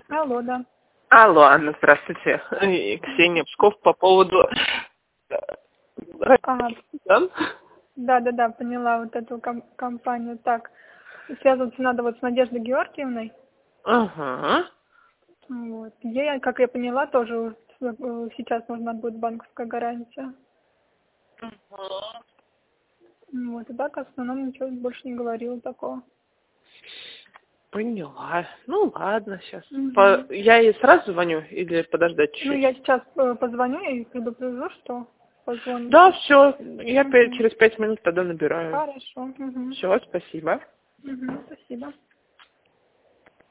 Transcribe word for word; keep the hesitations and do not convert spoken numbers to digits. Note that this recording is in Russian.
Алло, да. Алло, Анна, здравствуйте. И Ксения Псков по поводу... Ага. Да? Да, да, да, поняла вот эту ком- компанию. Так, связываться надо вот с Надеждой Георгиевной. Ага. Вот. Ей, как я поняла, тоже вот, э, сейчас нужна будет банковская гарантия. Ага. Вот, и так в основном ничего больше не говорила такого. Поняла. Ну ладно, сейчас. Угу. По... Я ей сразу звоню или подождать Ну, чуть-чуть? я сейчас э, позвоню и предупрежу, что позвонит. Да, все. Я Угу. пе- через пять минут тогда набираю. Хорошо. Угу. Все, спасибо. Угу. Спасибо.